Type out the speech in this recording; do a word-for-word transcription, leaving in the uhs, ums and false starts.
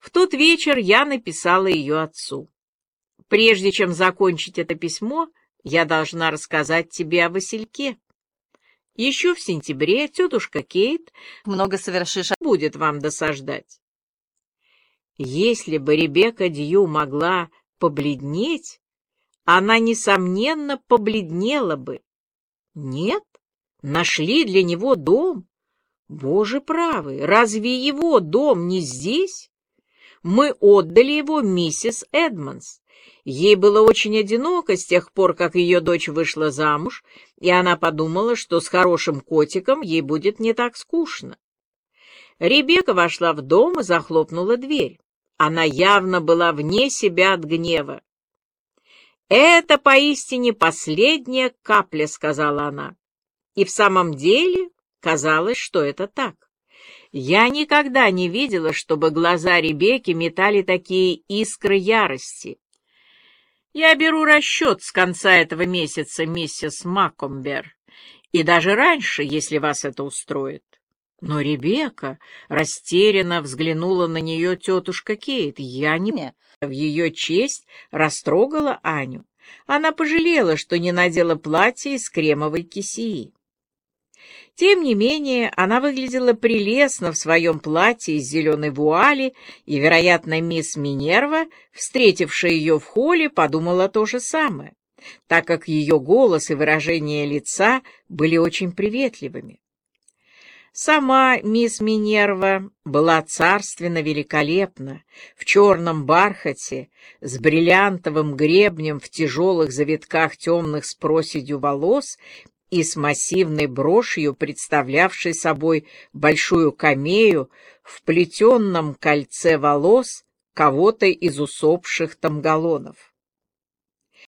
В тот вечер я написала ее отцу. Прежде чем закончить это письмо, я должна рассказать тебе о Васильке. Еще в сентябре тетушка Кейт много совершишь, будет вам досаждать. Если бы Ребекка Дью могла побледнеть, она, несомненно, побледнела бы. Нет, нашли для него дом. Боже правый, разве его дом не здесь? Мы отдали его миссис Эдмонс. Ей было очень одиноко с тех пор, как ее дочь вышла замуж, и она подумала, что с хорошим котиком ей будет не так скучно. Ребекка вошла в дом и захлопнула дверь. Она явно была вне себя от гнева. «Это поистине последняя капля», — сказала она. И в самом деле казалось, что это так. Я никогда не видела, чтобы глаза Ребекки метали такие искры ярости. «Я беру расчет с конца этого месяца, миссис Маккомбер, и даже раньше, если вас это устроит». Но Ребекка растерянно взглянула на нее тетушка Кейт. Я не в ее честь растрогала Аню. Она пожалела, что не надела платье из кремовой кисеи. Тем не менее, она выглядела прелестно в своем платье из зеленой вуали, и, вероятно, мисс Минерва, встретившая ее в холле, подумала то же самое, так как ее голос и выражение лица были очень приветливыми. Сама мисс Минерва была царственно великолепна, в черном бархате, с бриллиантовым гребнем в тяжелых завитках темных с проседью волос и с массивной брошью, представлявшей собой большую камею в плетенном кольце волос кого-то из усопших тамгалонов.